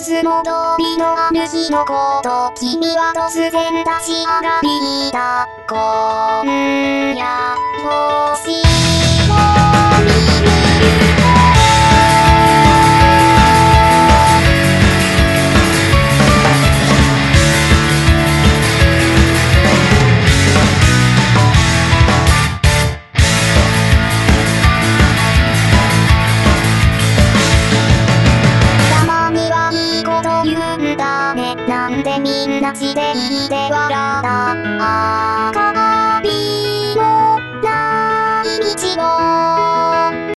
つも通りのある日のこと、君は突然立ち上がりだ。今夜星を見るとなんでみんな血でいいで笑った明かりのない道を